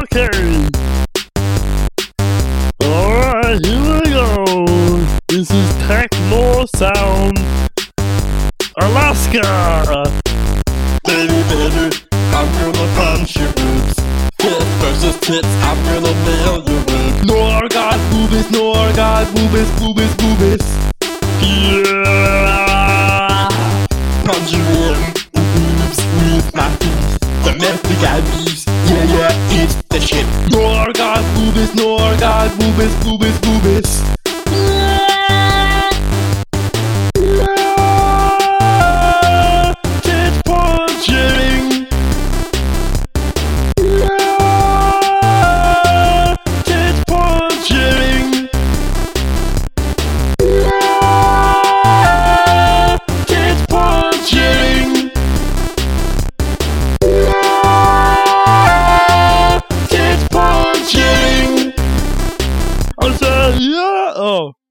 Okay. Alright, here we go. This is Techno Sound, Alaska. Baby, baby, I'm gonna punch your boobs. Tits versus tits, I'm gonna nail your boobs. No orgasm boobies, no orgasm boobies, boobies, boobies. Yeah. Punch you in the boobs with my teeth. Domestic IVs, yeah, yeah, it's the shit. No orgasm boobies, no orgasm boobies, boobies, boobies. Tit punching. Tit punching. Tit punching. Tit punching. I said, yeah. Oh.